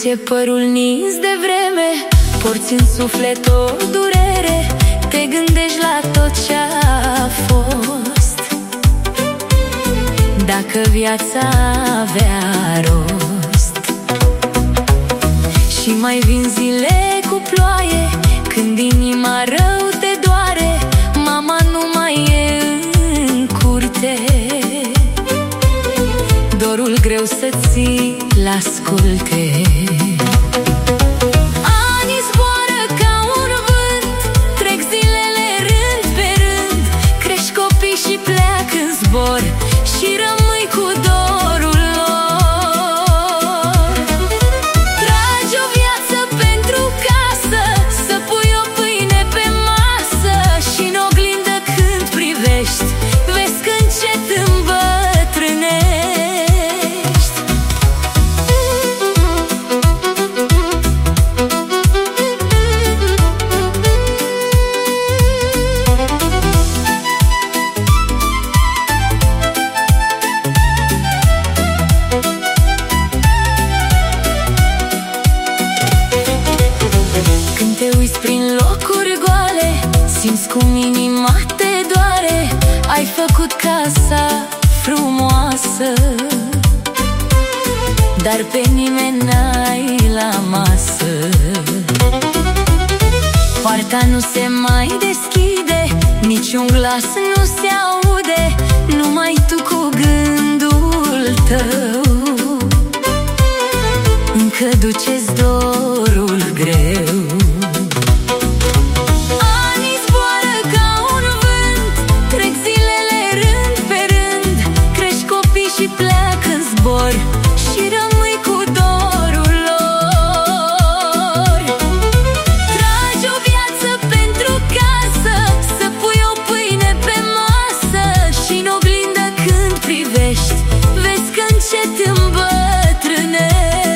e părul nins de vreme, porți în suflet o durere, te gândești la tot ce-a fost. Dacă viața avea rost. Și mai vin zile cu ploaie, când inima rău te doare, mama nu mai e în curte, dorul greu să ți-l asculte. Anii zboară ca un vânt, trec zilele rând pe rând, crești copii și pleacă în zbor și rămâi cu dorul lor. Tragi o viață pentru casă, să pui o pâine pe masă, și în oglindă când privești, vezi că încet îmbătrânești. Când te uiți prin locuri goale, simți cum inima te doare, ai făcut casa frumoasă, dar pe nimeni n-ai la masă. Poarta nu se mai deschide, niciun glas nu se aude, numai tu cu gândul tău încă duce-ți dorul greu. Anii zboară ca un vânt, trec zilele rând pe rând, crești copii și pleacă în zbor și rămâi cu dorul lor. Tragi o viață pentru casă, să pui o pâine pe masă, și în oglindă când privești, vezi că încet îmbătrânești.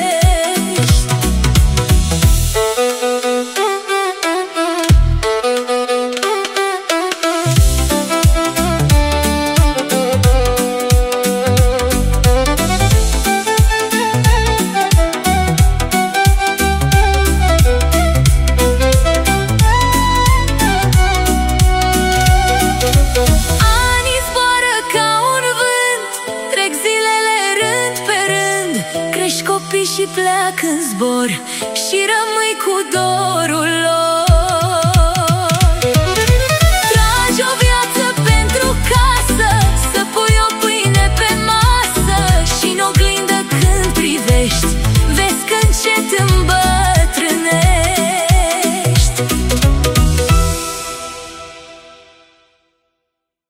Anii zboară ca un vânt, trec zilele rând pe rând, crești copii și pleacă în zbor și rămâi cu dorul lor.